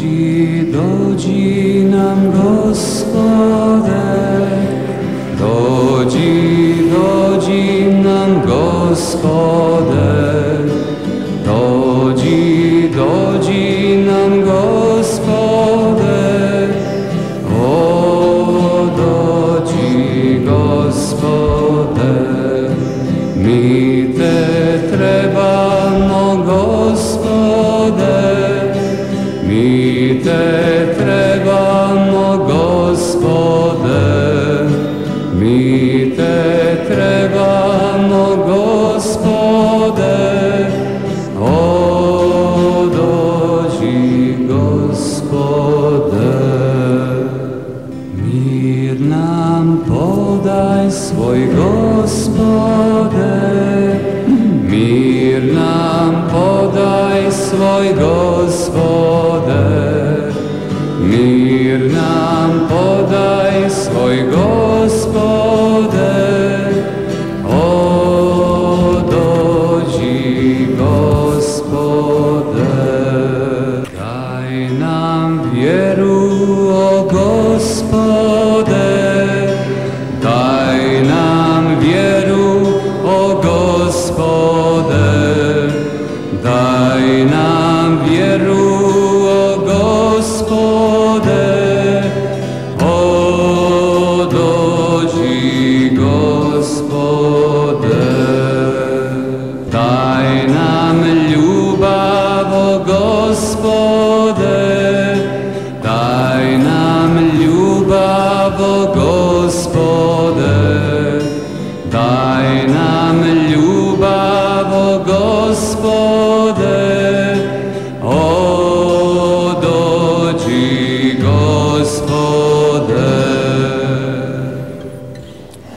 dođi nam, Gospode, dođi nam, Gospode, dođi nam, Gospode, o, dođi, Gospode, mi te trebamo, Gospode, mi te trebamo, Gospode, mi te trebamo, Gospode, o, dođi, Gospode. Mir nam podaj svoj, Gospode, mir nam podaj svoj, Gospode,